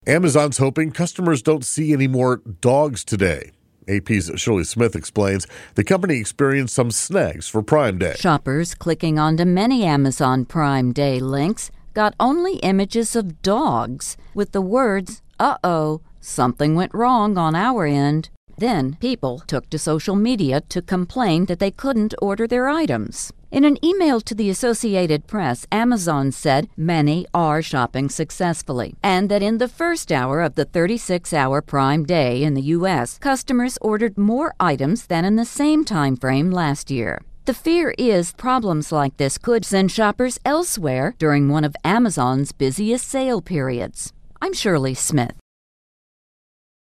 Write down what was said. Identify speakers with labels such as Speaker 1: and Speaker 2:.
Speaker 1: Amazon's hoping customers don't see any more dogs today. AP's Shirley Smith explains the company experienced some snags for Prime Day.
Speaker 2: Shoppers clicking onto many Amazon Prime Day links got only images of dogs with the words, "Uh-oh, something went wrong on our end." Then people took to social media to complain that they couldn't order their items. In an email to the Associated Press, Amazon said many are shopping successfully, and that in the first hour of the 36-hour Prime Day in the U.S., customers ordered more items than in the same time frame last year. The fear is problems like this could send shoppers elsewhere during one of Amazon's busiest sale periods. I'm Shirley Smith.